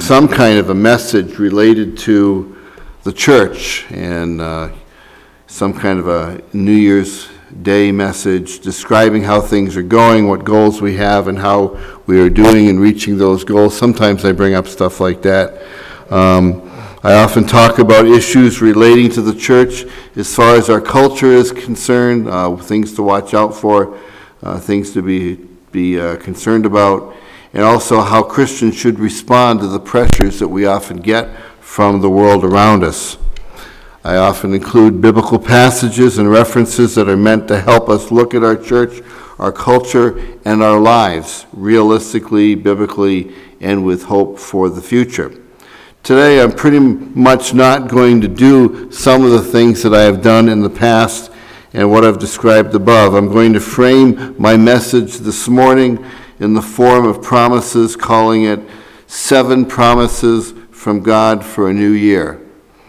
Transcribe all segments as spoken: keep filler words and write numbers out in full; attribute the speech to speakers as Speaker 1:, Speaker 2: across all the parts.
Speaker 1: some kind of a message related to the church and uh, some kind of a New Year's Day message describing how things are going, what goals we have, and how we are doing in reaching those goals. Sometimes I bring up stuff like that. Um, I often talk about issues relating to the church as far as our culture is concerned, uh, things to watch out for, uh, things to be, be uh, concerned about, and also how Christians should respond to the pressures that we often get from the world around us. I often include biblical passages and references that are meant to help us look at our church, our culture, and our lives realistically, biblically, and with hope for the future. Today, I'm pretty much not going to do some of the things that I have done in the past and what I've described above. I'm going to frame my message this morning in the form of promises, calling it Seven Promises from God for a New Year.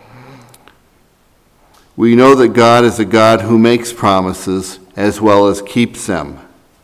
Speaker 1: We know that God is a God who makes promises as well as keeps them.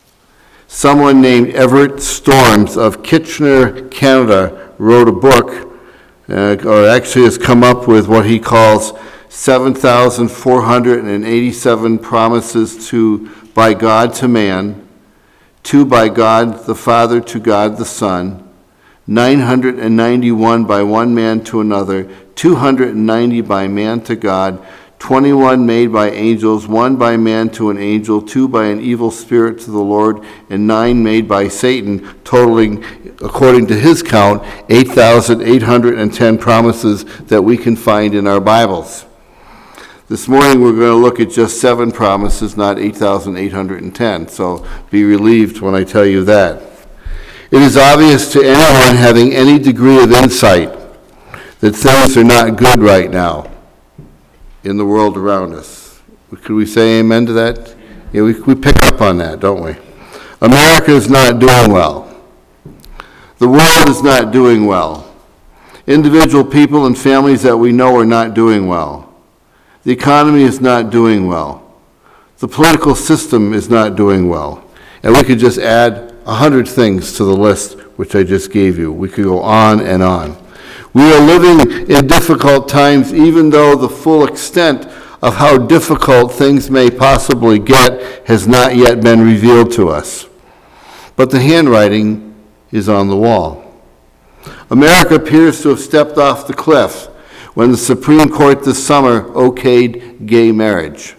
Speaker 1: Someone named Everett Storms of Kitchener, Canada, wrote a book, uh, or actually has come up with what he calls seven thousand four hundred eighty-seven promises to by God to man, two by God the Father to God the Son, nine hundred ninety-one by one man to another, two hundred ninety by man to God, twenty-one made by angels, one by man to an angel, two by an evil spirit to the Lord, and nine made by Satan, totaling, according to his count, eight thousand eight hundred ten promises that we can find in our Bibles. This morning we're going to look at just seven promises, not eight thousand eight hundred ten, so be relieved when I tell you that. It is obvious to anyone having any degree of insight that things are not good right now in the world around us. Could we say amen to that? Yeah, we, we pick up on that, don't we? America is not doing well. The world is not doing well. Individual people and families that we know are not doing well. The economy is not doing well. The political system is not doing well. And we could just add a hundred things to the list which I just gave you. We could go on and on. We are living in difficult times, even though the full extent of how difficult things may possibly get has not yet been revealed to us. But the handwriting is on the wall. America appears to have stepped off the cliff when the Supreme Court this summer okayed gay marriage.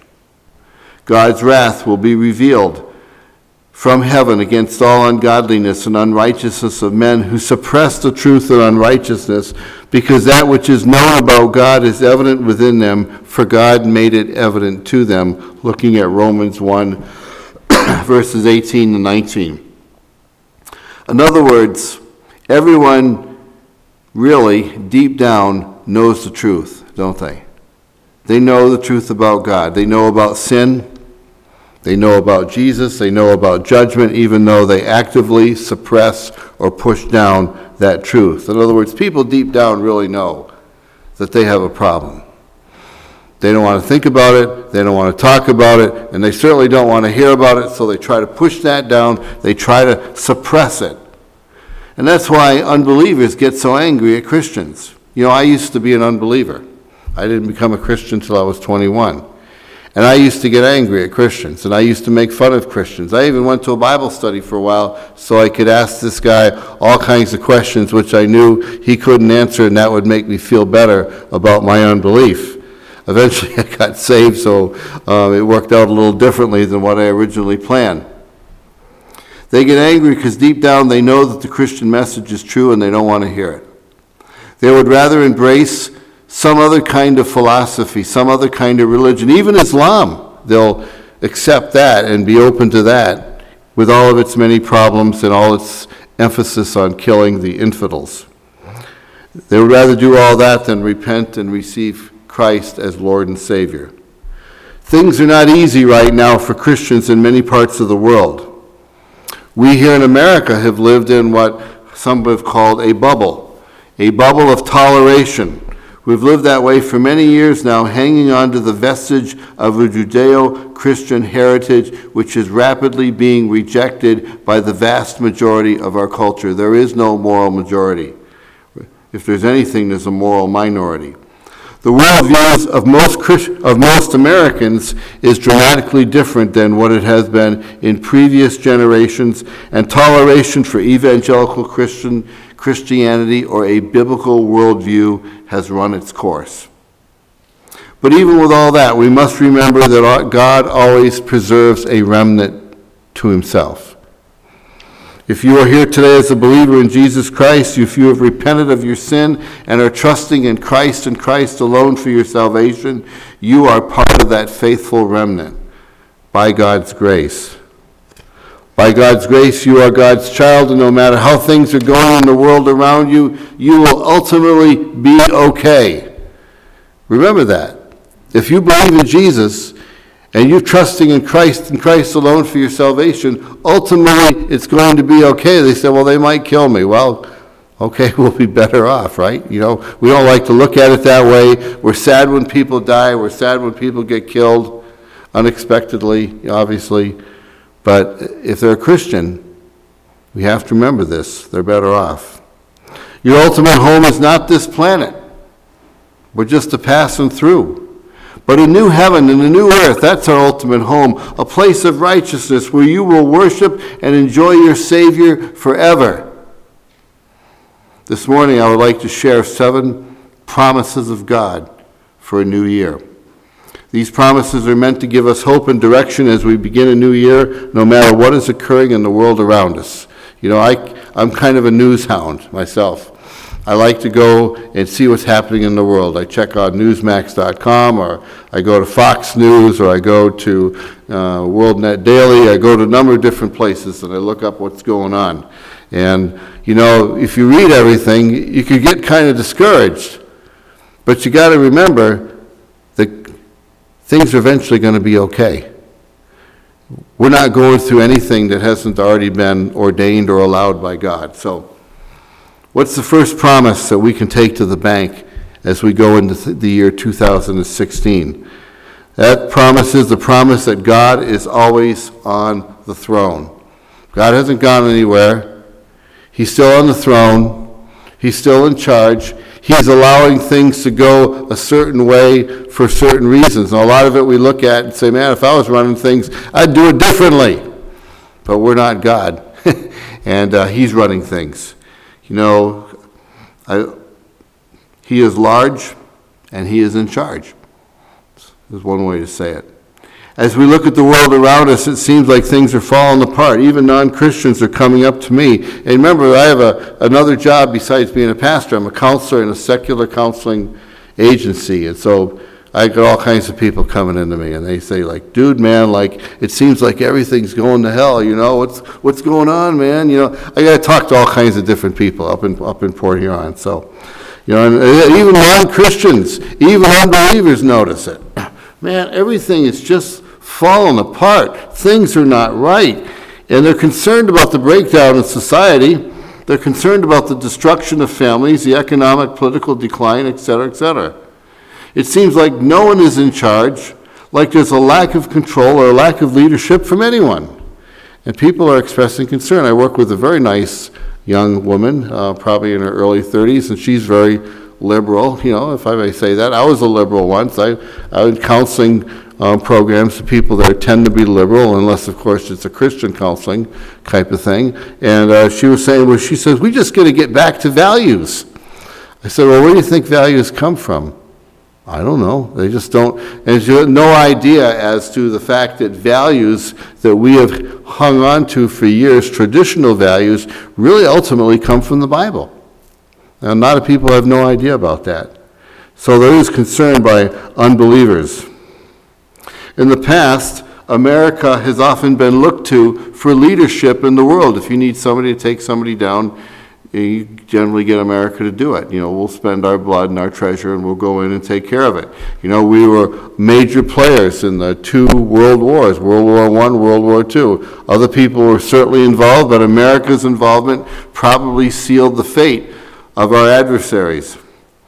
Speaker 1: God's wrath will be revealed from heaven against all ungodliness and unrighteousness of men who suppress the truth and unrighteousness, because that which is known about God is evident within them, for God made it evident to them, looking at Romans one, verses eighteen and nineteen. In other words, everyone really, deep down, knows the truth, don't they? They know the truth about God. They know about sin. They know about Jesus, they know about judgment, even though they actively suppress or push down that truth. In other words, people deep down really know that they have a problem. They don't want to think about it, they don't want to talk about it, and they certainly don't want to hear about it, so they try to push that down, they try to suppress it. And that's why unbelievers get so angry at Christians. You know, I used to be an unbeliever. I didn't become a Christian until I was twenty-one. And I used to get angry at Christians, and I used to make fun of Christians. I even went to a Bible study for a while so I could ask this guy all kinds of questions which I knew he couldn't answer, and that would make me feel better about my unbelief. Eventually I got saved, so um, it worked out a little differently than what I originally planned. They get angry because deep down they know that the Christian message is true and they don't want to hear it. They would rather embrace some other kind of philosophy, some other kind of religion, even Islam. They'll accept that and be open to that with all of its many problems and all its emphasis on killing the infidels. They would rather do all that than repent and receive Christ as Lord and Savior. Things are not easy right now for Christians in many parts of the world. We here in America have lived in what some have called a bubble, a bubble of toleration. We've lived that way for many years now, hanging on to the vestige of a Judeo-Christian heritage which is rapidly being rejected by the vast majority of our culture. There is no moral majority. If there's anything, there's a moral minority. The worldviews of most Christ- of most Americans is dramatically different than what it has been in previous generations, and toleration for evangelical Christian Christianity or a biblical worldview has run its course. But even with all that, we must remember that God always preserves a remnant to himself. If you are here today as a believer in Jesus Christ, if you have repented of your sin and are trusting in Christ and Christ alone for your salvation, you are part of that faithful remnant by God's grace. By God's grace, you are God's child, and no matter how things are going in the world around you, you will ultimately be okay. Remember that. If you believe in Jesus, and you're trusting in Christ and Christ alone for your salvation, ultimately it's going to be okay. They say, well, they might kill me. Well, okay, we'll be better off, right? You know, we don't like to look at it that way. We're sad when people die. We're sad when people get killed unexpectedly, obviously. But if they're a Christian, we have to remember this. They're better off. Your ultimate home is not this planet. We're just a passing through. But a new heaven and a new earth, that's our ultimate home, a place of righteousness where you will worship and enjoy your Savior forever. This morning I would like to share seven promises of God for a new year. These promises are meant to give us hope and direction as we begin a new year, no matter what is occurring in the world around us. You know, I, I'm kind of a news hound myself. I like to go and see what's happening in the world. I check out newsmax dot com, or I go to Fox News, or I go to uh, WorldNet Daily. I go to a number of different places and I look up what's going on. And, you know, if you read everything, you could get kind of discouraged. But you got to remember that things are eventually going to be okay. We're not going through anything that hasn't already been ordained or allowed by God. So, what's the first promise that we can take to the bank as we go into the year two thousand sixteen? That promise is the promise that God is always on the throne. God hasn't gone anywhere. He's still on the throne. He's still in charge. He's allowing things to go a certain way for certain reasons. And a lot of it we look at and say, man, if I was running things, I'd do it differently. But we're not God. and uh, he's running things. You know, I, he is large and he is in charge. There's one way to say it. As we look at the world around us, it seems like things are falling apart. Even non-Christians are coming up to me. And remember, I have a, another job besides being a pastor. I'm a counselor in a secular counseling agency. And so I get all kinds of people coming into me, and they say, like, dude, man, like, it seems like everything's going to hell, you know, what's what's going on, man? You know, I got to talk to all kinds of different people up in up in Port Huron. So, you know, and even non-Christians, even unbelievers notice it. Man, everything is just falling apart. Things are not right. And they're concerned about the breakdown in society. They're concerned about the destruction of families, the economic, political decline, et cetera, et cetera. It seems like no one is in charge, like there's a lack of control or a lack of leadership from anyone. And people are expressing concern. I work with a very nice young woman, uh, probably in her early thirties, and she's very liberal, you know, if I may say that. I was a liberal once. I, I was counseling um, programs to people that tend to be liberal, unless, of course, it's a Christian counseling type of thing. And uh, she was saying, well, she says, we just got to get back to values. I said, well, where do you think values come from? I don't know. They just don't. And you have no idea as to the fact that values that we have hung on to for years, traditional values, really ultimately come from the Bible. And a lot of people have no idea about that. So there is concern by unbelievers. In the past, America has often been looked to for leadership in the world. If you need somebody to take somebody down, you generally get America to do it. You know, we'll spend our blood and our treasure and we'll go in and take care of it. You know, we were major players in the two world wars, World War One, World War Two. Other people were certainly involved, but America's involvement probably sealed the fate of our adversaries.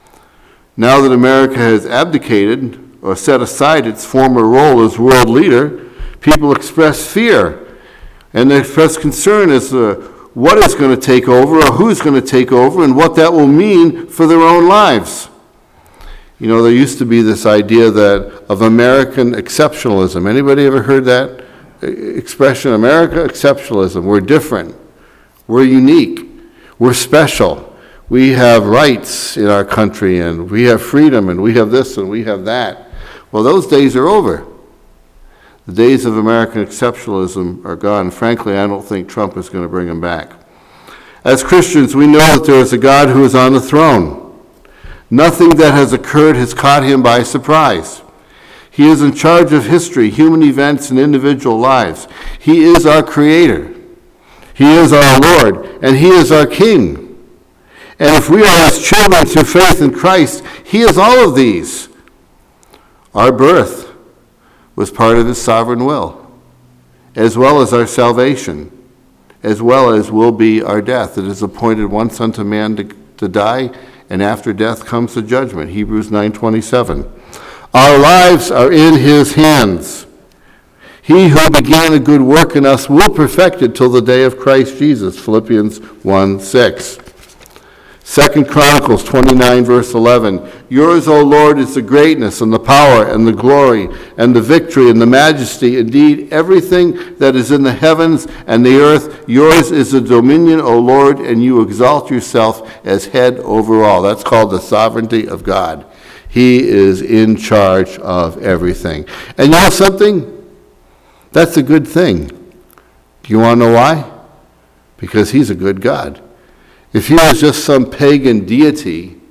Speaker 1: Now that America has abdicated or set aside its former role as world leader, people express fear and they express concern as to what is going to take over or who's going to take over and what that will mean for their own lives. You know, there used to be this idea that of American exceptionalism. Anybody ever heard that expression? America exceptionalism. We're different. We're unique. We're special. We have rights in our country, and we have freedom, and we have this, and we have that. Well, those days are over. The days of American exceptionalism are gone. Frankly, I don't think Trump is going to bring them back. As Christians, we know that there is a God who is on the throne. Nothing that has occurred has caught him by surprise. He is in charge of history, human events, and individual lives. He is our Creator. He is our Lord, and He is our King. And if we are His children through faith in Christ, He is all of these. Our birth was part of His sovereign will, as well as our salvation, as well as will be our death. It is appointed once unto man to, to die, and after death comes the judgment. Hebrews nine twenty-seven. Our lives are in His hands. He who began a good work in us will perfect it till the day of Christ Jesus. Philippians one six. Second Chronicles twenty-nine, verse eleven. Yours, O Lord, is the greatness and the power and the glory and the victory and the majesty. Indeed, everything that is in the heavens and the earth, yours is the dominion, O Lord, and you exalt yourself as head over all. That's called the sovereignty of God. He is in charge of everything. And you know something? That's a good thing. Do you want to know why? Because He's a good God. If He was just some pagan deity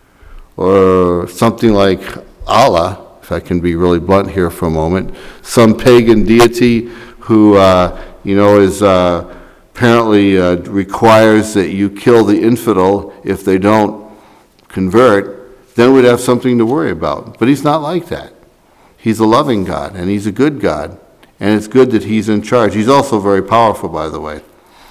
Speaker 1: or something like Allah, if I can be really blunt here for a moment, some pagan deity who, uh, you know, is uh, apparently uh, requires that you kill the infidel if they don't convert, then we'd have something to worry about. But He's not like that. He's a loving God, and He's a good God, and it's good that He's in charge. He's also very powerful, by the way.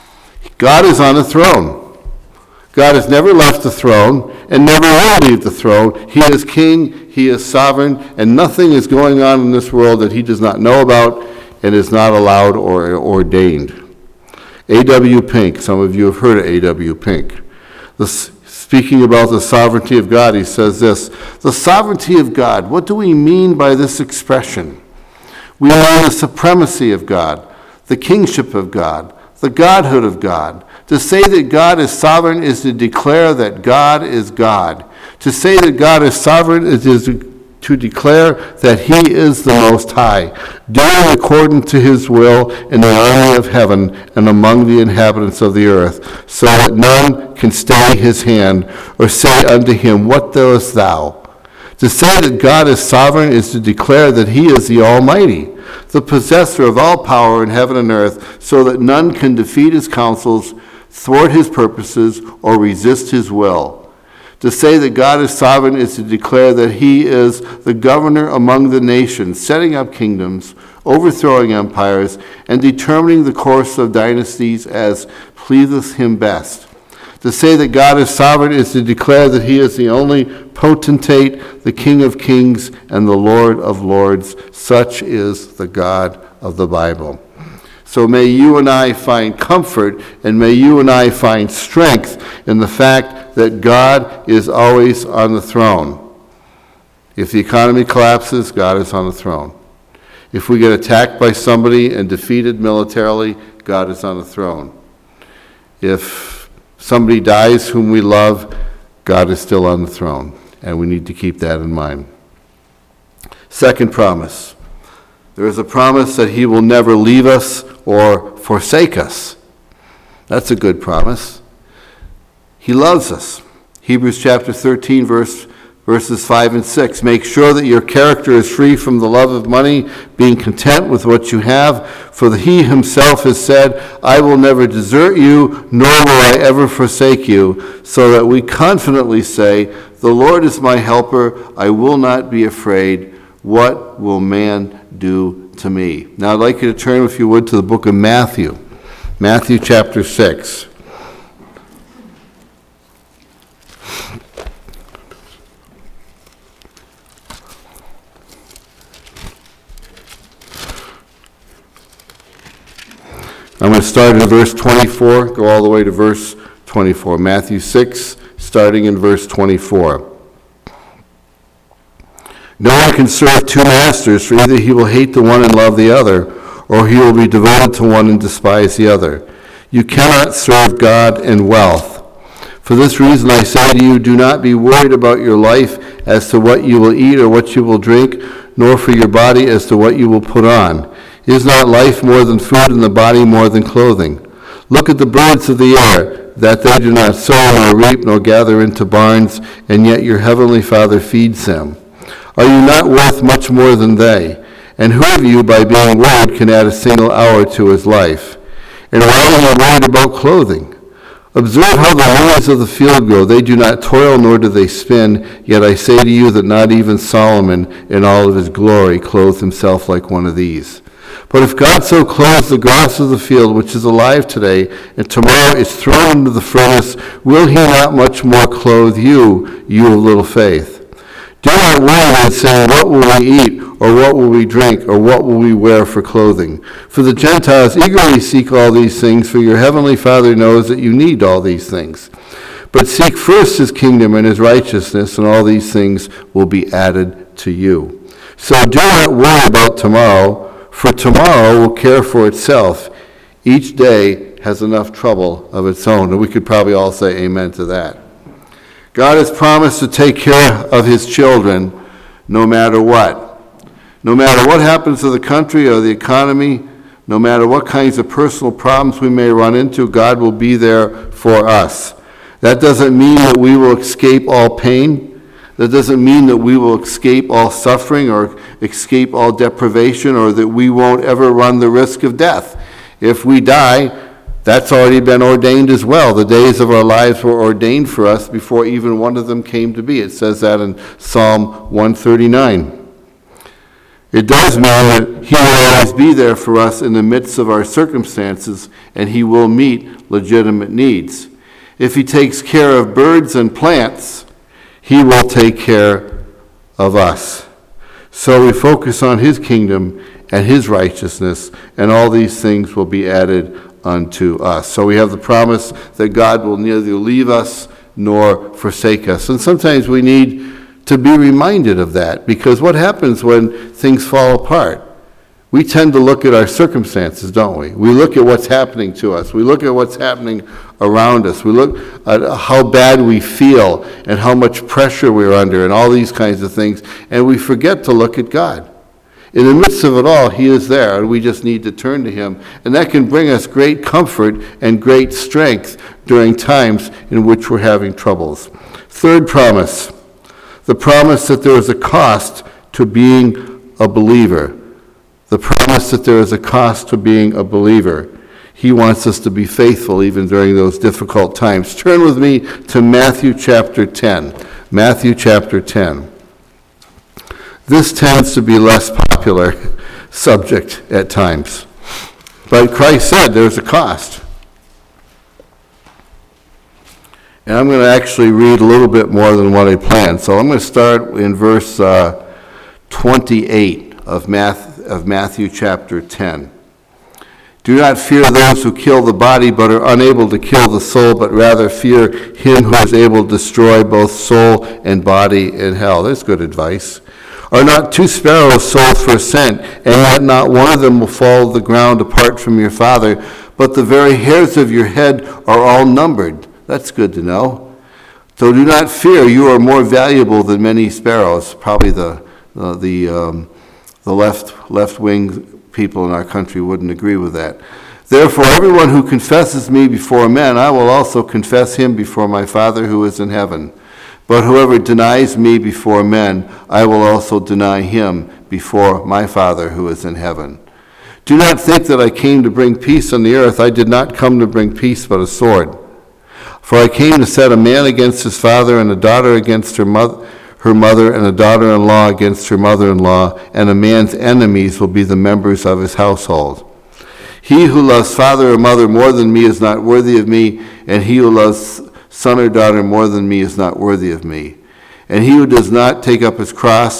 Speaker 1: God is on the throne. God has never left the throne and never will leave the throne. He is king, He is sovereign, and nothing is going on in this world that He does not know about and is not allowed or ordained. A W Pink, some of you have heard of A W Pink. The, speaking about the sovereignty of God, he says this: the sovereignty of God, what do we mean by this expression? We mean the supremacy of God, the kingship of God, the godhood of God. To say that God is sovereign is to declare that God is God. To say that God is sovereign is to declare that He is the Most High, doing according to His will in the army of heaven and among the inhabitants of the earth, so that none can stay His hand or say unto Him, what doest thou? To say that God is sovereign is to declare that He is the Almighty, the possessor of all power in heaven and earth, so that none can defeat His counsels, thwart His purposes, or resist His will. To say that God is sovereign is to declare that He is the governor among the nations, setting up kingdoms, overthrowing empires, and determining the course of dynasties as pleaseth Him best. To say that God is sovereign is to declare that He is the only potentate, the King of kings, and the Lord of lords. Such is the God of the Bible. So may you and I find comfort, and may you and I find strength in the fact that God is always on the throne. If the economy collapses, God is on the throne. If we get attacked by somebody and defeated militarily, God is on the throne. If somebody dies whom we love, God is still on the throne, and we need to keep that in mind. Second promise. There is a promise that He will never leave us or forsake us. That's a good promise. He loves us. Hebrews chapter thirteen, verse, verses five and six. Make sure that your character is free from the love of money, being content with what you have. For He Himself has said, I will never desert you, nor will I ever forsake you. So that we confidently say, the Lord is my helper. I will not be afraid. What will man do to me? Now I'd like you to turn, if you would, to the book of Matthew. Matthew chapter six. I'm going to start in verse twenty-four, go all the way to verse twenty-four. Matthew six, starting in verse twenty-four. No one can serve two masters, for either he will hate the one and love the other, or he will be devoted to one and despise the other. You cannot serve God and wealth. For this reason I say to you, do not be worried about your life as to what you will eat or what you will drink, nor for your body as to what you will put on. Is not life more than food, and the body more than clothing? Look at the birds of the air, that they do not sow nor reap nor gather into barns, and yet your heavenly Father feeds them. Are you not worth much more than they? And who of you, by being worried, can add a single hour to his life? And why are you worried about clothing? Observe how the lilies of the field grow. They do not toil, nor do they spin. Yet I say to you that not even Solomon in all of his glory clothed himself like one of these. But if God so clothes the grass of the field, which is alive today, and tomorrow is thrown into the furnace, will he not much more clothe you, you of little faith? Do not worry then, saying, what will we eat, or what will we drink, or what will we wear for clothing? For the Gentiles eagerly seek all these things, for your heavenly Father knows that you need all these things. But seek first his kingdom and his righteousness, and all these things will be added to you. So do not worry about tomorrow, for tomorrow will care for itself. Each day has enough trouble of its own. And we could probably all say amen to that. God has promised to take care of his children no matter what. No matter what happens to the country or the economy, no matter what kinds of personal problems we may run into, God will be there for us. That doesn't mean that we will escape all pain. That doesn't mean that we will escape all suffering or escape all deprivation, or that we won't ever run the risk of death. If we die, that's already been ordained as well. The days of our lives were ordained for us before even one of them came to be. It says that in Psalm one thirty-nine. It does mean that he will always be there for us in the midst of our circumstances, and he will meet legitimate needs. If he takes care of birds and plants, he will take care of us. So we focus on his kingdom and his righteousness, and all these things will be added unto us. So we have the promise that God will neither leave us nor forsake us. And sometimes we need to be reminded of that, because what happens when things fall apart? We tend to look at our circumstances, don't we? We look at what's happening to us. We look at what's happening around us. We look at how bad we feel and how much pressure we're under and all these kinds of things, and we forget to look at God. In the midst of it all, he is there, and we just need to turn to him. And that can bring us great comfort and great strength during times in which we're having troubles. Third promise, the promise that there is a cost to being a believer. The promise that there is a cost to being a believer. He wants us to be faithful even during those difficult times. Turn with me to Matthew chapter ten. Matthew chapter ten. This tends to be less popular subject at times. But Christ said there's a cost. And I'm going to actually read a little bit more than what I planned. So I'm going to start in verse uh, twenty-eight of, Math, of Matthew chapter ten. Do not fear those who kill the body but are unable to kill the soul, but rather fear him who is able to destroy both soul and body in hell. That's good advice. Are not two sparrows sold for a cent, and yet not one of them will fall to the ground apart from your Father, but the very hairs of your head are all numbered. That's good to know. So do not fear, you are more valuable than many sparrows. Probably the uh, the um, the left left wing people in our country wouldn't agree with that. Therefore, everyone who confesses me before men, I will also confess him before my Father who is in heaven. But whoever denies me before men, I will also deny him before my Father who is in heaven. Do not think that I came to bring peace on the earth. I did not come to bring peace, but a sword. For I came to set a man against his father, and a daughter against her mother, her mother, and a daughter-in-law against her mother-in-law, and a man's enemies will be the members of his household. He who loves father or mother more than me is not worthy of me, and he who loves son or daughter more than me is not worthy of me. And he who does not take up his cross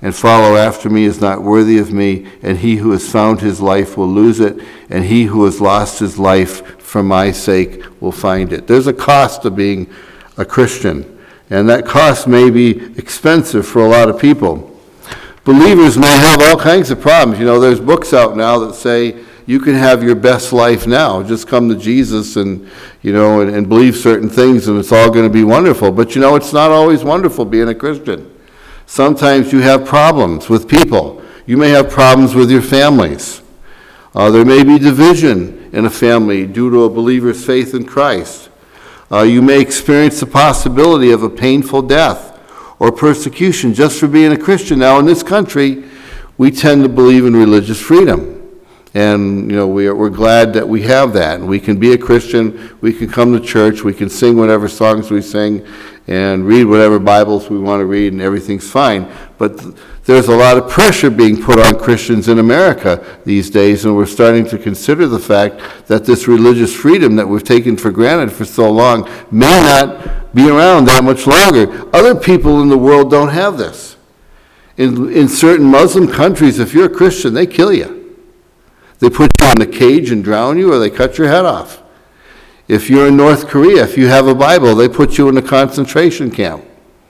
Speaker 1: and follow after me is not worthy of me, and he who has found his life will lose it, and he who has lost his life for my sake will find it. There's a cost to being a Christian, and that cost may be expensive for a lot of people. Believers may have all kinds of problems. You know, there's books out now that say you can have your best life now. Just come to Jesus and, you know, and, and believe certain things, and it's all going to be wonderful. But, you know, it's not always wonderful being a Christian. Sometimes you have problems with people. You may have problems with your families. Uh, there may be division in a family due to a believer's faith in Christ. Uh, you may experience the possibility of a painful death or persecution just for being a Christian. Now, in this country, we tend to believe in religious freedom. And, you know, we are, we're glad that we have that. And we can be a Christian, we can come to church, we can sing whatever songs we sing, and read whatever Bibles we want to read, and everything's fine. But th- there's a lot of pressure being put on Christians in America these days, and we're starting to consider the fact that this religious freedom that we've taken for granted for so long may not be around that much longer. Other people in the world don't have this. In, in certain Muslim countries, if you're a Christian, they kill you. They put you in a cage and drown you, or they cut your head off. If you're in North Korea, if you have a Bible, they put you in a concentration camp,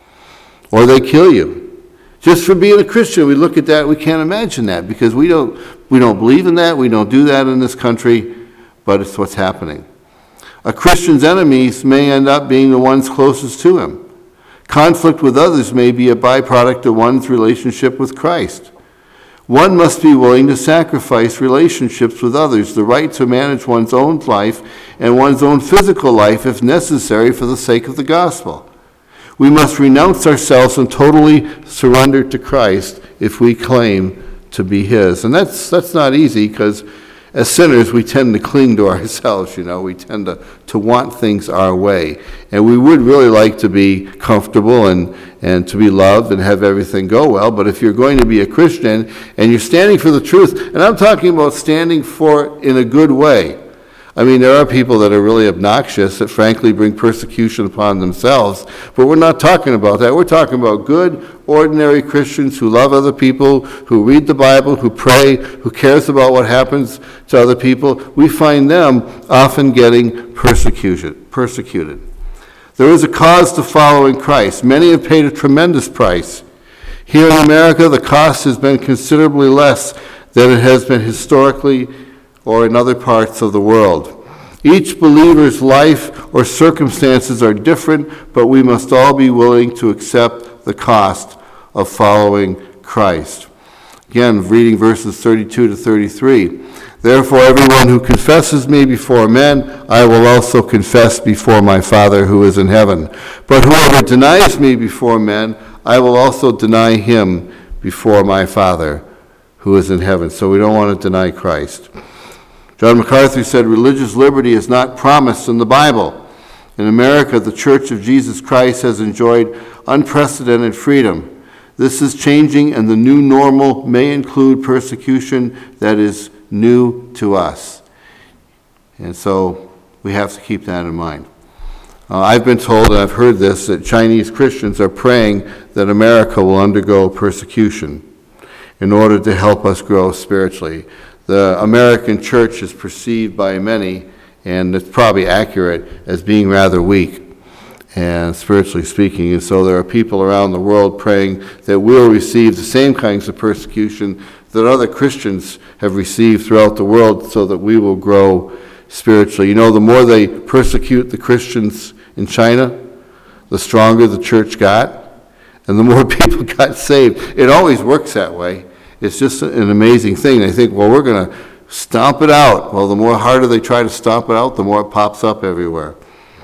Speaker 1: or they kill you. Just for being a Christian, we look at that, we can't imagine that, because we don't, we don't believe in that, we don't do that in this country, but it's what's happening. A Christian's enemies may end up being the ones closest to him. Conflict with others may be a byproduct of one's relationship with Christ. One must be willing to sacrifice relationships with others, the right to manage one's own life and one's own physical life if necessary for the sake of the gospel. We must renounce ourselves and totally surrender to Christ if we claim to be his. And that's that's not easy, because as sinners, we tend to cling to ourselves, you know. We tend to, to want things our way. And we would really like to be comfortable and, and to be loved and have everything go well. But if you're going to be a Christian and you're standing for the truth, and I'm talking about standing for it in a good way. I mean, there are people that are really obnoxious that frankly bring persecution upon themselves, but we're not talking about that. We're talking about good, ordinary Christians who love other people, who read the Bible, who pray, who cares about what happens to other people. We find them often getting persecuted. persecuted. There is a cause to following Christ. Many have paid a tremendous price. Here in America, the cost has been considerably less than it has been historically or in other parts of the world. Each believer's life or circumstances are different, but we must all be willing to accept the cost of following Christ. Again, reading verses thirty-two to thirty-three. Therefore, everyone who confesses me before men, I will also confess before my Father who is in heaven. But whoever denies me before men, I will also deny him before my Father who is in heaven. So we don't want to deny Christ. John MacArthur said, religious liberty is not promised in the Bible. In America, the Church of Jesus Christ has enjoyed unprecedented freedom. This is changing, and the new normal may include persecution that is new to us. And so we have to keep that in mind. Uh, I've been told, and I've heard this, that Chinese Christians are praying that America will undergo persecution in order to help us grow spiritually. The American church is perceived by many, and it's probably accurate, as being rather weak, and spiritually speaking. And so there are people around the world praying that we'll receive the same kinds of persecution that other Christians have received throughout the world, so that we will grow spiritually. You know, the more they persecute the Christians in China, the stronger the church got, and the more people got saved. It always works that way. It's just an amazing thing. They think, well, we're going to stomp it out. Well, the more harder they try to stomp it out, the more it pops up everywhere.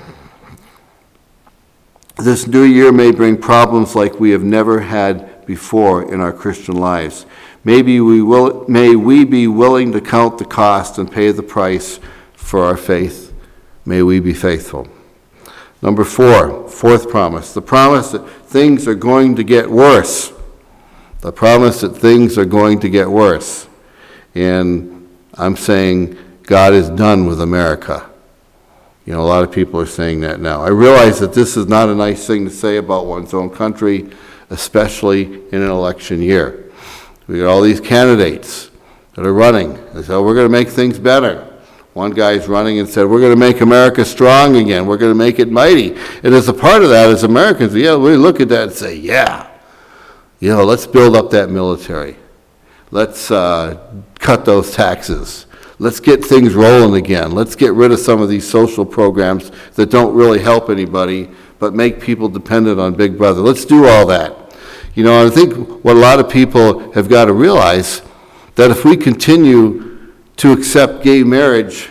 Speaker 1: This new year may bring problems like we have never had before in our Christian lives. Maybe we will, may we be willing to count the cost and pay the price for our faith. May we be faithful. Number four, fourth promise, the promise that things are going to get worse. The promise that things are going to get worse. And I'm saying God is done with America. You know, a lot of people are saying that now. I realize that this is not a nice thing to say about one's own country, especially in an election year. We got all these candidates that are running. They say, oh, we're going to make things better. One guy's running and said, we're going to make America strong again. We're going to make it mighty. And as a part of that, as Americans, yeah, we look at that and say, yeah, you know, let's build up that military. Let's uh, cut those taxes. Let's get things rolling again. Let's get rid of some of these social programs that don't really help anybody, but make people dependent on Big Brother. Let's do all that. You know, I think what a lot of people have got to realize, that if we continue to accept gay marriage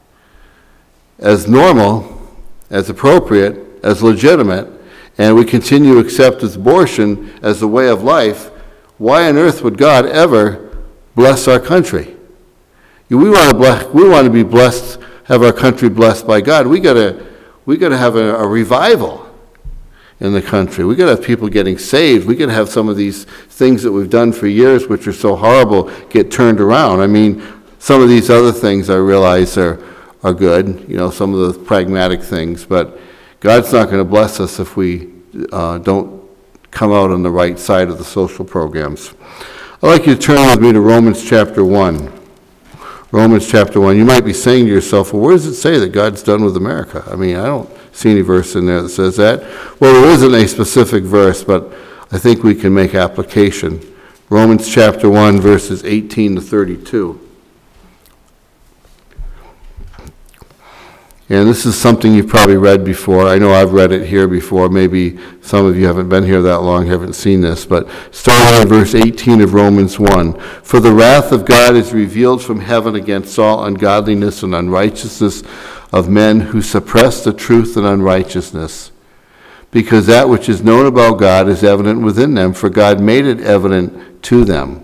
Speaker 1: as normal, as appropriate, as legitimate, and we continue to accept abortion as a way of life, why on earth would God ever bless our country? We want to bless, we want to be blessed, have our country blessed by God. We gotta, we gotta have a, a revival in the country. We gotta have people getting saved. We gotta have some of these things that we've done for years, which are so horrible, get turned around. I mean, some of these other things I realize are are good. You know, some of the pragmatic things, but God's not going to bless us if we uh, don't come out on the right side of the social programs. I'd like you to turn with me to Romans chapter one. Romans chapter one. You might be saying to yourself, well, where does it say that God's done with America? I mean, I don't see any verse in there that says that. Well, there isn't a specific verse, but I think we can make application. Romans chapter one, verses eighteen to thirty-two. And this is something you've probably read before. I know I've read it here before. Maybe some of you haven't been here that long, haven't seen this. But starting in verse eighteen of Romans one, for the wrath of God is revealed from heaven against all ungodliness and unrighteousness of men who suppress the truth and unrighteousness. Because that which is known about God is evident within them, for God made it evident to them.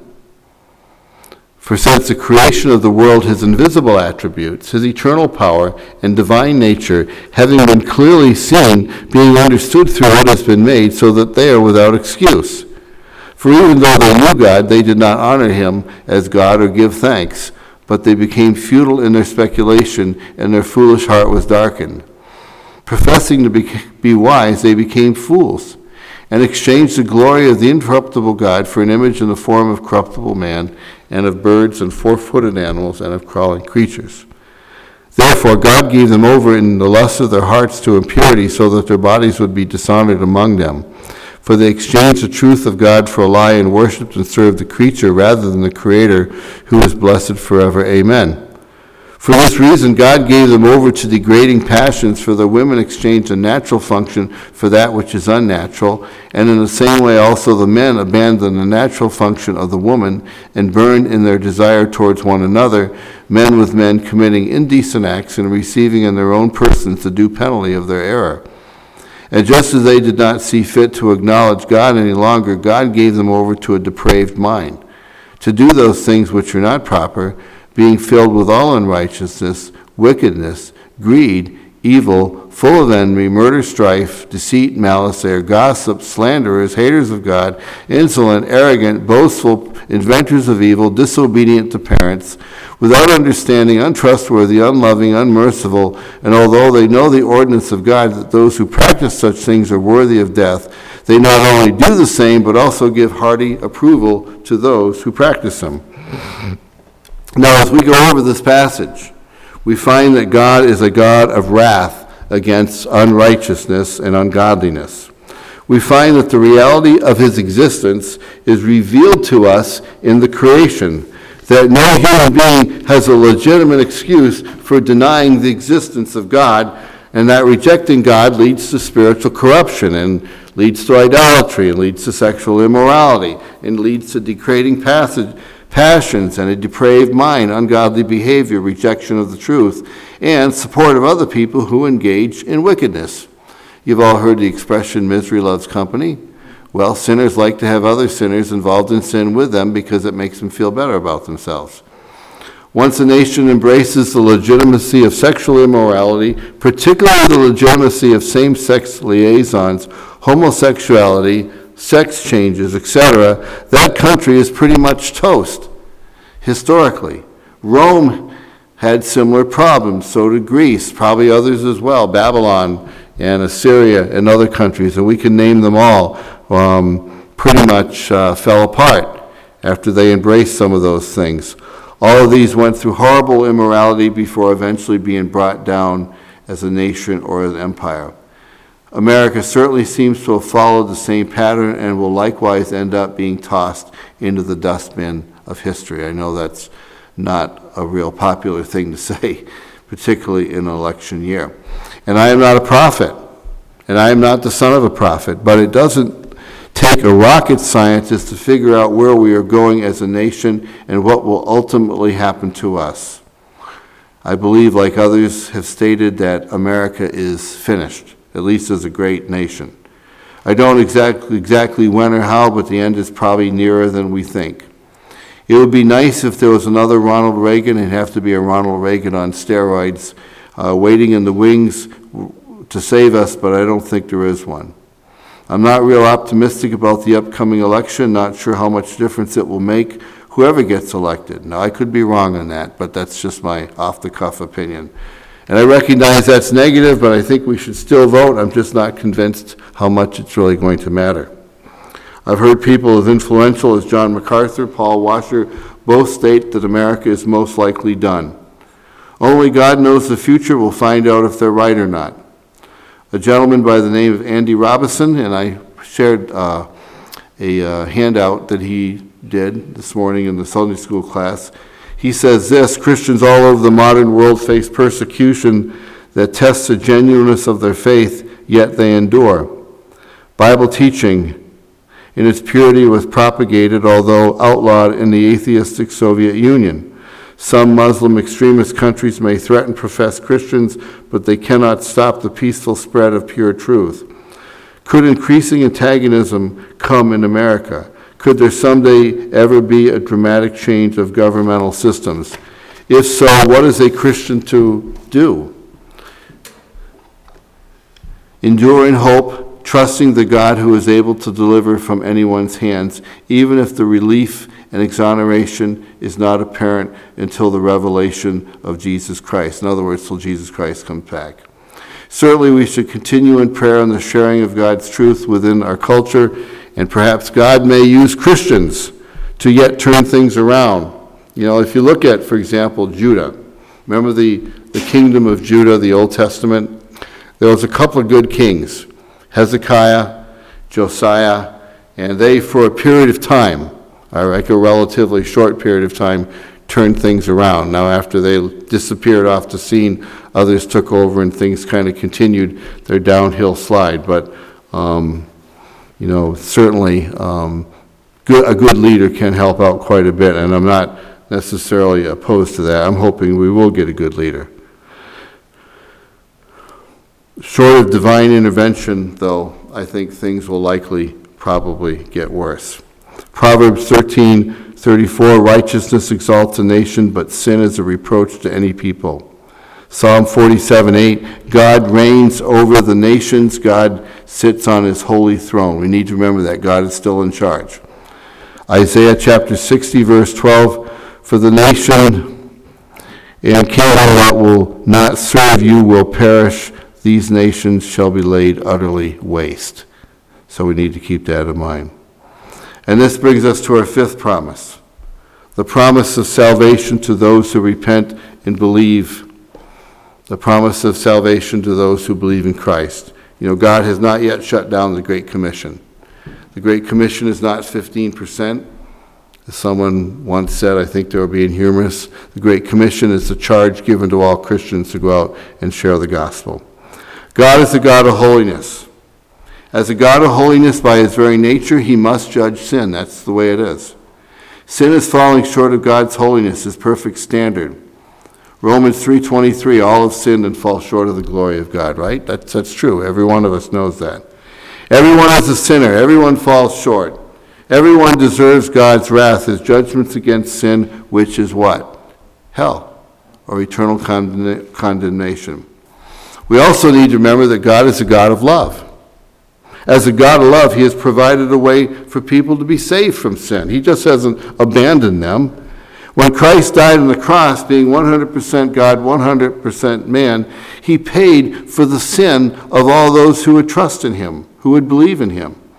Speaker 1: For since the creation of the world, his invisible attributes, his eternal power and divine nature, having been clearly seen, being understood through what has been made, so that they are without excuse. For even though they knew God, they did not honor him as God or give thanks, but they became futile in their speculation, and their foolish heart was darkened. Professing to be, be wise, they became fools, and exchanged the glory of the incorruptible God for an image in the form of corruptible man, and of birds and four-footed animals, and of crawling creatures. Therefore God gave them over in the lust of their hearts to impurity, so that their bodies would be dishonored among them. For they exchanged the truth of God for a lie, and worshipped and served the creature rather than the Creator, who is blessed forever. Amen. For this reason, God gave them over to degrading passions, for the women exchanged a natural function for that which is unnatural, and in the same way also the men abandoned the natural function of the woman, and burned in their desire towards one another, men with men committing indecent acts, and receiving in their own persons the due penalty of their error. And just as they did not see fit to acknowledge God any longer, God gave them over to a depraved mind, to do those things which are not proper, being filled with all unrighteousness, wickedness, greed, evil, full of envy, murder, strife, deceit, malice. They are gossips, slanderers, haters of God, insolent, arrogant, boastful, inventors of evil, disobedient to parents, without understanding, untrustworthy, unloving, unmerciful. And although they know the ordinance of God, that those who practice such things are worthy of death, they not only do the same, but also give hearty approval to those who practice them. Now, as we go over this passage, we find that God is a God of wrath against unrighteousness and ungodliness. We find that the reality of his existence is revealed to us in the creation, that no human being has a legitimate excuse for denying the existence of God, and that rejecting God leads to spiritual corruption, and leads to idolatry, and leads to sexual immorality, and leads to degrading passage passions and a depraved mind, ungodly behavior, rejection of the truth, and support of other people who engage in wickedness. You've all heard the expression, misery loves company. Well, sinners like to have other sinners involved in sin with them because it makes them feel better about themselves. Once a nation embraces the legitimacy of sexual immorality, particularly the legitimacy of same-sex liaisons, homosexuality, sex changes, et cetera, that country is pretty much toast. Historically, Rome had similar problems, so did Greece, probably others as well, Babylon and Assyria and other countries, and we can name them all. Um, pretty much uh, fell apart after they embraced some of those things. All of these went through horrible immorality before eventually being brought down as a nation or an empire. America certainly seems to have followed the same pattern and will likewise end up being tossed into the dustbin of history. I know that's not a real popular thing to say, particularly in an election year. And I am not a prophet, and I am not the son of a prophet, but it doesn't take a rocket scientist to figure out where we are going as a nation and what will ultimately happen to us. I believe, like others have stated, that America is finished, at least as a great nation. I don't exactly exactly when or how, but the end is probably nearer than we think. It would be nice if there was another Ronald Reagan. It'd have to be a Ronald Reagan on steroids, uh, waiting in the wings to save us, but I don't think there is one. I'm not real optimistic about the upcoming election, not sure how much difference it will make, whoever gets elected. Now, I could be wrong on that, but that's just my off-the-cuff opinion. And I recognize that's negative, but I think we should still vote. I'm just not convinced how much it's really going to matter. I've heard people as influential as John MacArthur, Paul Washer, both state that America is most likely done. Only God knows the future. We'll find out if they're right or not. A gentleman by the name of Andy Robinson, and I shared uh, a uh, handout that he did this morning in the Sunday school class. He says this: Christians all over the modern world face persecution that tests the genuineness of their faith, yet they endure. Bible teaching in its purity was propagated, although outlawed, in the atheistic Soviet Union. Some Muslim extremist countries may threaten professed Christians, but they cannot stop the peaceful spread of pure truth. Could increasing antagonism come in America? Could there someday ever be a dramatic change of governmental systems? If so, what is a Christian to do? Endure in hope, trusting the God who is able to deliver from anyone's hands, even if the relief and exoneration is not apparent until the revelation of Jesus Christ. In other words, till Jesus Christ comes back. Certainly we should continue in prayer on the sharing of God's truth within our culture, and perhaps God may use Christians to yet turn things around. You know, if you look at, for example, Judah, remember the, the kingdom of Judah, the Old Testament? There was a couple of good kings, Hezekiah, Josiah, and they, for a period of time, all right, a relatively short period of time, turned things around. Now, after they disappeared off the scene, others took over and things kind of continued their downhill slide. But, um, you know, certainly um, good, a good leader can help out quite a bit, and I'm not necessarily opposed to that. I'm hoping we will get a good leader. Short of divine intervention, though, I think things will likely probably get worse. Proverbs thirteen thirty-four, righteousness exalts a nation, but sin is a reproach to any people. Psalm forty-seven eight, God reigns over the nations. God sits on his holy throne. We need to remember that God is still in charge. Isaiah chapter sixty, verse twelve, for the nation and kingdom that will not serve you will perish. These nations shall be laid utterly waste. So we need to keep that in mind. And this brings us to our fifth promise, the promise of salvation to those who repent and believe, the promise of salvation to those who believe in Christ. You know, God has not yet shut down the Great Commission. The Great Commission is not fifteen percent. As someone once said, I think they were being humorous, the Great Commission is the charge given to all Christians to go out and share the gospel. God is the God of holiness. As a God of holiness, by his very nature, he must judge sin. That's the way it is. Sin is falling short of God's holiness, his perfect standard. Romans three twenty-three, all have sinned and fall short of the glory of God, right? That's, that's true. Every one of us knows that. Everyone is a sinner. Everyone falls short. Everyone deserves God's wrath, his judgments against sin, which is what? Hell, or eternal condemn- condemnation. We also need to remember that God is a God of love. As a God of love, he has provided a way for people to be saved from sin. He just hasn't abandoned them. When Christ died on the cross, being one hundred percent God, one hundred percent man, he paid for the sin of all those who would trust in him, who would believe in him.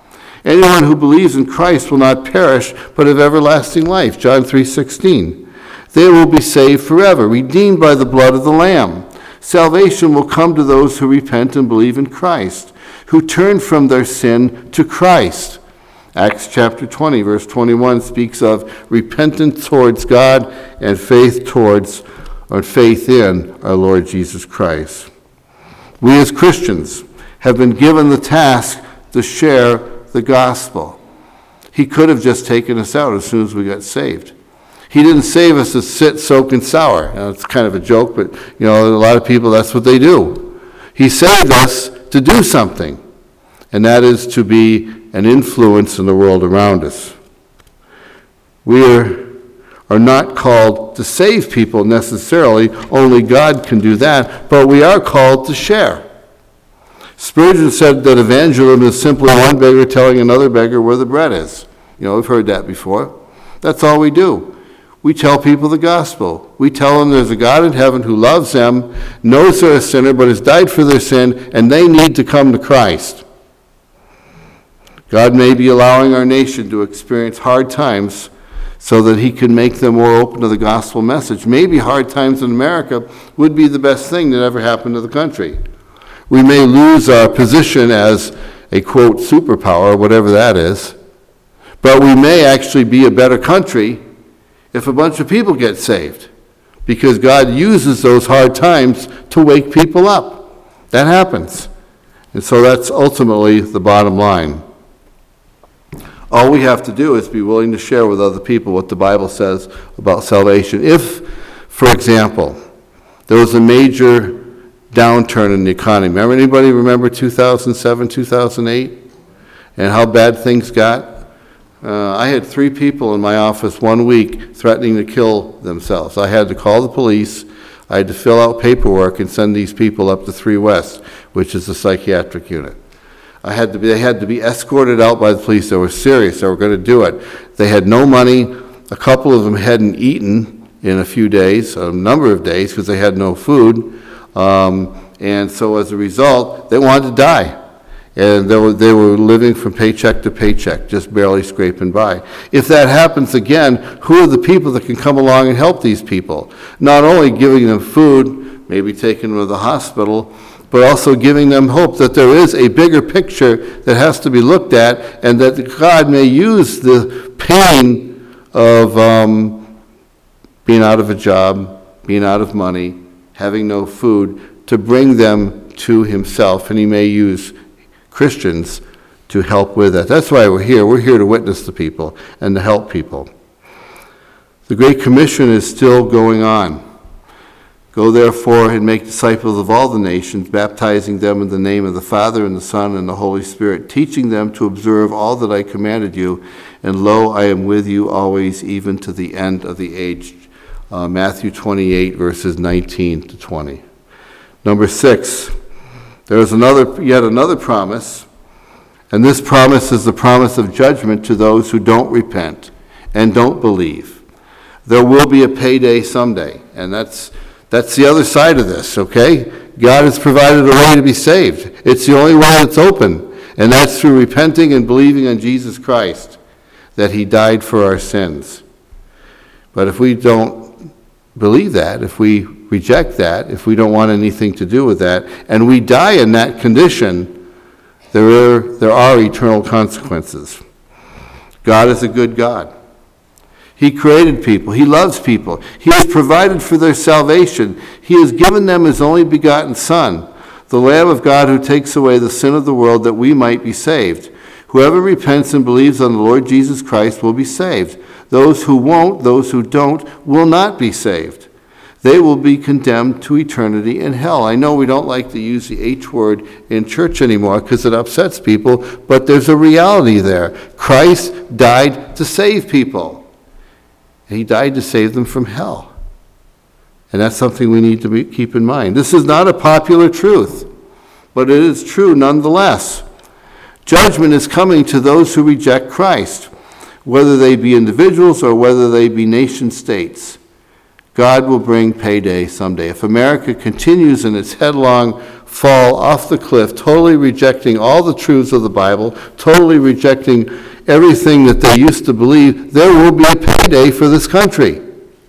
Speaker 1: Anyone who believes in Christ will not perish, but have everlasting life. John three sixteen. They will be saved forever, redeemed by the blood of the Lamb. Salvation will come to those who repent and believe in Christ, who turn from their sin to Christ. Acts chapter twenty, verse twenty-one speaks of repentance towards God and faith towards, or faith in our Lord Jesus Christ. We as Christians have been given the task to share the gospel. He could have just taken us out as soon as we got saved. He didn't save us to sit, soak, and sour. Now, it's kind of a joke, but you know, a lot of people, that's what they do. He saved us to do something, and that is to be an influence in the world around us. We are, are not called to save people necessarily. Only God can do that, but we are called to share. Spurgeon said that evangelism is simply one beggar telling another beggar where the bread is. You know, we've heard that before. That's all we do. We tell people the gospel. We tell them there's a God in heaven who loves them, knows they're a sinner, but has died for their sin, and they need to come to Christ. God may be allowing our nation to experience hard times so that he can make them more open to the gospel message. Maybe hard times in America would be the best thing that ever happened to the country. We may lose our position as a, quote, superpower, whatever that is, but we may actually be a better country if a bunch of people get saved, because God uses those hard times to wake people up. That happens. And so that's ultimately the bottom line. All we have to do is be willing to share with other people what the Bible says about salvation. If, for example, there was a major downturn in the economy. Remember, anybody remember two thousand seven, two thousand eight, and how bad things got? Uh, I had three people in my office one week threatening to kill themselves. I had to call the police. I had to fill out paperwork and send these people up to three West, which is the psychiatric unit. I had to be, they had to be escorted out by the police. They were serious. They were going to do it. They had no money. A couple of them hadn't eaten in a few days, a number of days, because they had no food. Um, and so as a result, they wanted to die. And they were, they were living from paycheck to paycheck, just barely scraping by. If that happens again, who are the people that can come along and help these people? Not only giving them food, maybe taking them to the hospital, but also giving them hope that there is a bigger picture that has to be looked at, and that God may use the pain of um, being out of a job, being out of money, having no food, to bring them to himself, and he may use Christians to help with that. That's why we're here. We're here to witness to people and to help people. The Great Commission is still going on. Go therefore and make disciples of all the nations, baptizing them in the name of the Father and the Son and the Holy Spirit, teaching them to observe all that I commanded you, and lo, I am with you always, even to the end of the age. Uh, Matthew twenty-eight, verses nineteen to twenty. Number six, there is another, yet another promise, and this promise is the promise of judgment to those who don't repent and don't believe. There will be a payday someday, and that's that's the other side of this, okay? God has provided a way to be saved. It's the only way that's open, and that's through repenting and believing on Jesus Christ, that he died for our sins. But if we don't believe that, if we reject that, if we don't want anything to do with that, and we die in that condition, there are, there are eternal consequences. God is a good God. He created people. He loves people. He has provided for their salvation. He has given them his only begotten Son, the Lamb of God who takes away the sin of the world, that we might be saved. Whoever repents and believes on the Lord Jesus Christ will be saved. Those who won't, those who don't, will not be saved. They will be condemned to eternity in hell. I know we don't like to use the H word in church anymore because it upsets people, but there's a reality there. Christ died to save people. He died to save them from hell. And that's something we need to be, keep in mind. This is not a popular truth, but it is true nonetheless. Judgment is coming to those who reject Christ, whether they be individuals or whether they be nation states. God will bring payday someday. If America continues in its headlong fall off the cliff, totally rejecting all the truths of the Bible, totally rejecting everything that they used to believe, there will be a payday for this country.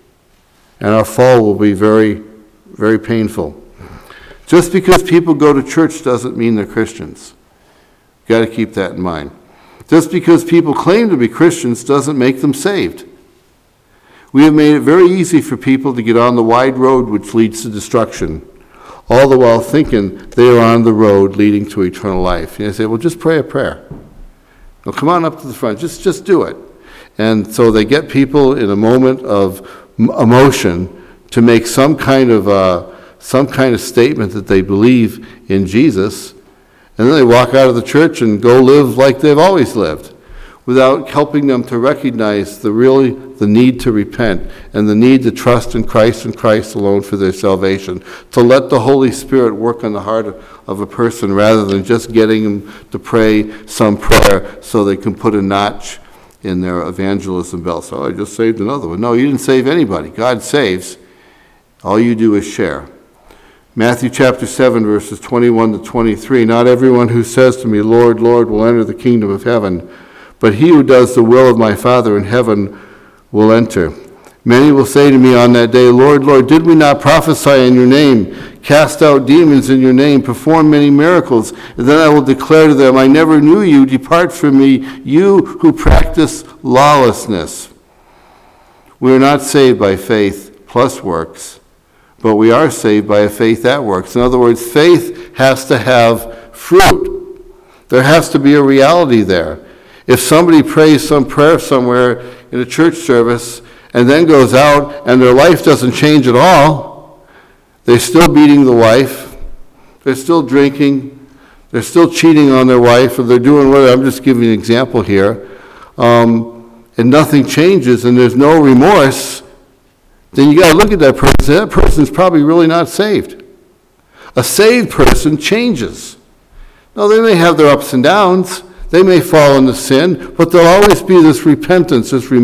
Speaker 1: And our fall will be very, very painful. Just because people go to church doesn't mean they're Christians. You've got to keep that in mind. Just because people claim to be Christians doesn't make them saved. We have made it very easy for people to get on the wide road which leads to destruction, all the while thinking they are on the road leading to eternal life. And I say, well, just pray a prayer. Well, come on up to the front. Just, just do it. And so they get people in a moment of m- emotion to make some kind of uh, some kind of statement that they believe in Jesus, and then they walk out of the church and go live like they've always lived, without helping them to recognize the really the need to repent and the need to trust in Christ and Christ alone for their salvation, to let the Holy Spirit work on the heart of, of a person rather than just getting them to pray some prayer so they can put a notch in their evangelism belt. So I just saved another one. No, you didn't save anybody. God saves. All you do is share. Matthew chapter seven, verses twenty-one to twenty-three, not everyone who says to me, Lord, Lord, will enter the kingdom of heaven, but he who does the will of my Father in heaven will enter. Many will say to me on that day, Lord, Lord, did we not prophesy in your name, cast out demons in your name, perform many miracles? And then I will declare to them, I never knew you. Depart from me, you who practice lawlessness. We are not saved by faith plus works, but we are saved by a faith that works. In other words, faith has to have fruit. There has to be a reality there. If somebody prays some prayer somewhere in a church service and then goes out and their life doesn't change at all, they're still beating the wife, they're still drinking, they're still cheating on their wife, or they're doing whatever, I'm just giving an example here, um, and nothing changes and there's no remorse, then you got to look at that person. That person's probably really not saved. A saved person changes. Now, they may have their ups and downs. They may fall into sin, but there'll always be this repentance, this remorse.